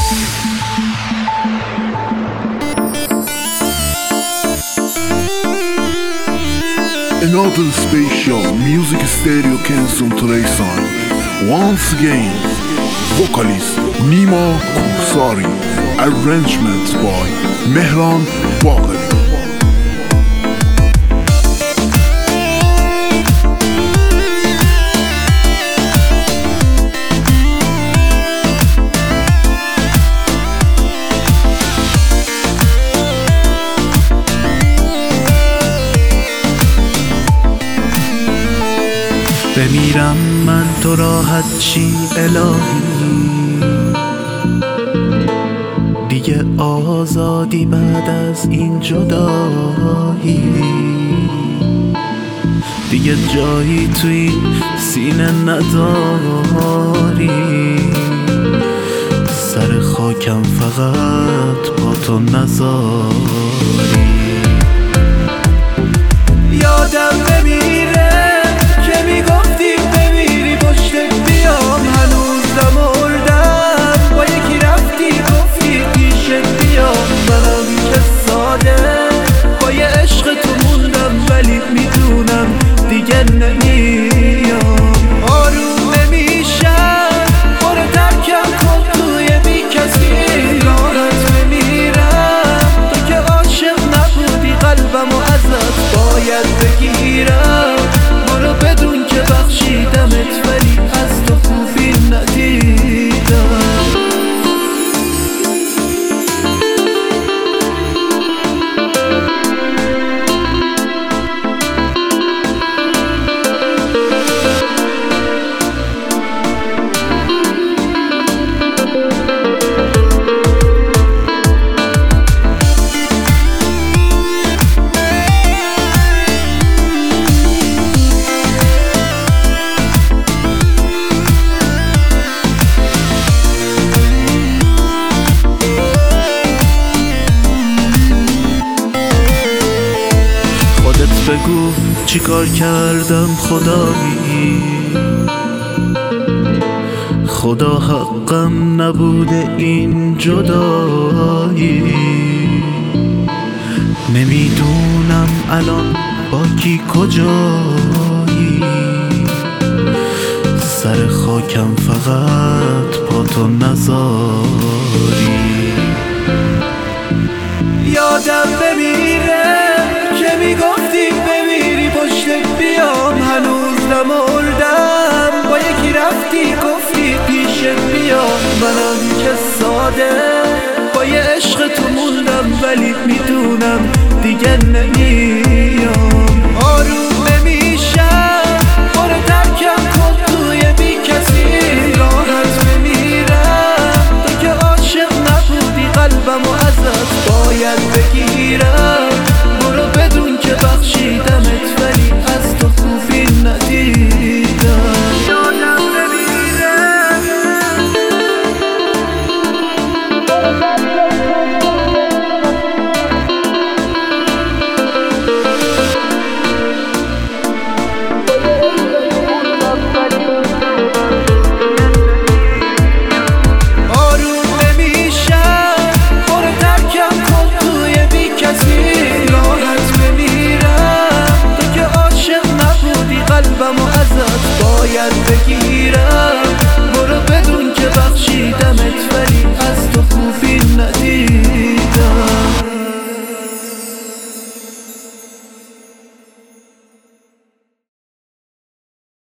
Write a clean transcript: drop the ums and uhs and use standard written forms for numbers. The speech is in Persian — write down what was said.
Another special music stereo concentration. Once again, vocalist Nima Kusari. Arrangements by Mehran Bagheri. بمیرم من تو راحت چی الهی، دیگه آزادی بعد از این جدایی، دیگه جایی توی سینه نداری، سر خاکم فقط با تو نذاری. یادم بمیره که میگفتی بمیری پشتت بیام، هنوز نمردم با یکی رفتی گفتی پیشت بیام، منم که ساده با یه عشق تو موندم ولی میدونم دیگه نمیام. آروم نمیشم برو ترکم کن توی بی کسی، راحت بمیرم تو که عاشق نبودی قلبمو ازت باید بگیرم. برو بدون که بخشیدمت ولی از تو خوبی ندیدم. بگو چی کار کردم خدایی، خدا حقم نبوده این جدایی، نمیدونم الان با کی کجایی، سر خاکم فقط با تو نذاری. یادم بمیره که میگفتی بمیری پشتت بیام، هنوز نمردم با یکی رفتی گفتی پیشت بیام، منم که ساده با یه عشق تو موندم ولی میدونم دیگه نمیام. آروم نمیشم برو ترکم کن توی بی کسی، راحت بمیرم تو که عاشق نبودی قلبمو ازت باید بگیرم. برو بدون که بخشیدمت ولی از تو خوبی ندیدم. یادم نمیره آروم نمیشم برو ترکم کن توی بی کسی، راحت بمیرم تو که عاشق نبودی قلبمو ازت باید بگیرم. برو بدون که بخشیدمت ولی از تو خوبی ندیدم.